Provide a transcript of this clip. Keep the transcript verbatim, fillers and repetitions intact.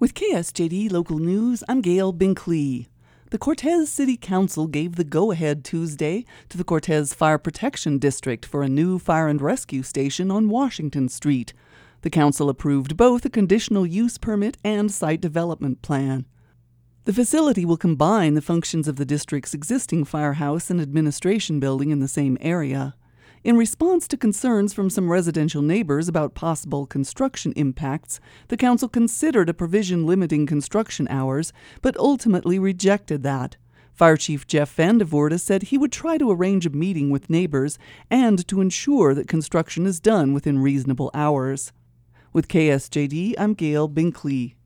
With K S J D Local News, I'm Gail Binkley. The Cortez City Council gave the go-ahead Tuesday to the Cortez Fire Protection District for a new fire and rescue station on Washington Street. The council approved both a conditional use permit and site development plan. The facility will combine the functions of the district's existing firehouse and administration building in the same area. In response to concerns from some residential neighbors about possible construction impacts, the council considered a provision limiting construction hours, but ultimately rejected that. Fire Chief Jeff Vandevoorde said he would try to arrange a meeting with neighbors and to ensure that construction is done within reasonable hours. With K S J D, I'm Gail Binkley.